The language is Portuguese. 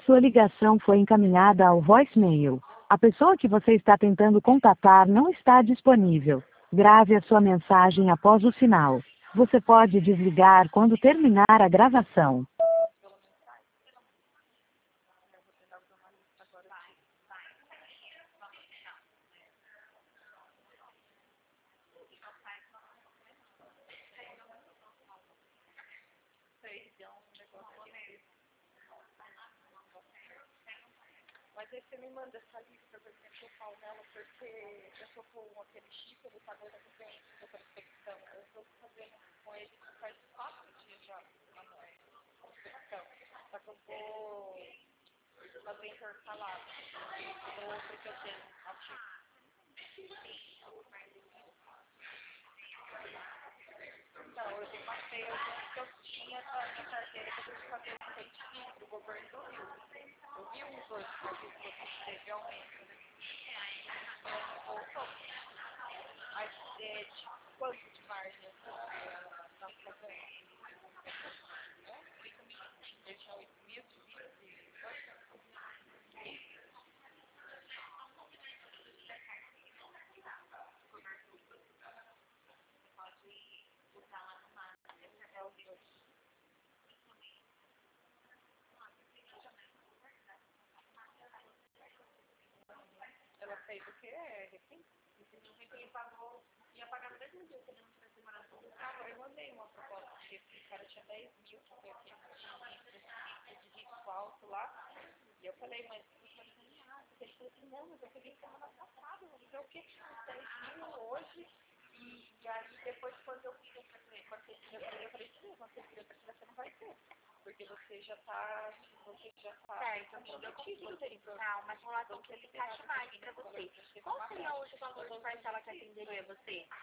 Sua ligação foi encaminhada ao voicemail. A pessoa que você está tentando contatar não está disponível. Grave a sua mensagem após o sinal. Você pode desligar quando terminar a gravação. Mas aí você me manda essa lista pra mim que eu falo nela, porque eu tô com aquele chip, ele tá agora que vem da prospecção. Eu tô fazendo com ele faz 4 dias já a prospecção. Só que eu vou fazer intercalado. Porque eu tenho ativo. Não, eu passei alguns que eu tinha na minha carteira que eu tive que fazer um rate pro governo do Rio. Eu vi uns outros que eu vi que teve aumento, né? Mas voltou. Mas de quanto de margem tá fazendo? Deixar 8 mil de vida? Ela fez o quê? Refim? Refim pagou, ia pagar no mesmo dia que ele não tivesse demorado para buscar. Eu mandei uma proposta de refim, o cara tinha 10 mil, que foi aquele de risco alto lá. E eu falei, mas você ele falou assim, não, mas eu peguei semana passada, não sei o que, 10 mil hoje. E aí depois quando eu fiz, eu falei, sim, quando você fizer você não vai ter. Porque você já tá certo, amiga, eu consigo verificar uma simulação que se encaixe mais para você. Qual seria hoje o valor de parcela que atenderia você?